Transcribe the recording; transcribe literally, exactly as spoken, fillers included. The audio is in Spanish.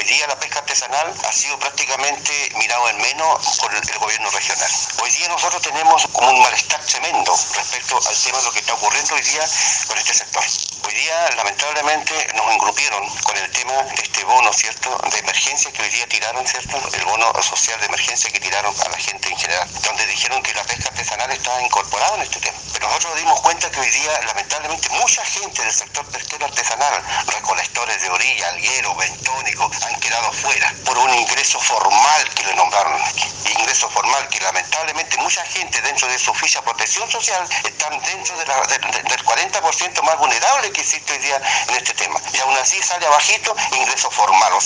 día la pesca artesanal ha sido prácticamente mirado en menos por el, el gobierno regional. Hoy día nosotros tenemos como un malestar tremendo respecto al tema de lo que está ocurriendo hoy día con este sector. Hoy día lamentablemente nos engrupieron con el tema de este bono, ¿cierto?, de emergencia que hoy día tiraron, ¿cierto?, el bono social de emergencia que tiraron a la gente en general, donde dijeron que la pesca artesanal estaba incorporada en este tema. Pero nosotros nos dimos cuenta que hoy día lamentablemente mucha gente del sector pesquero artesanal, recolectores de orilla, algueros, bentónicos, han quedado fuera por un ingreso formal que le nombraron aquí. Ingreso formal que lamentablemente mucha gente dentro de su ficha de protección social están dentro de la, de, de, del cuarenta por ciento más vulnerable que existe hoy día en este tema. Y aún así sale abajito ingreso formal.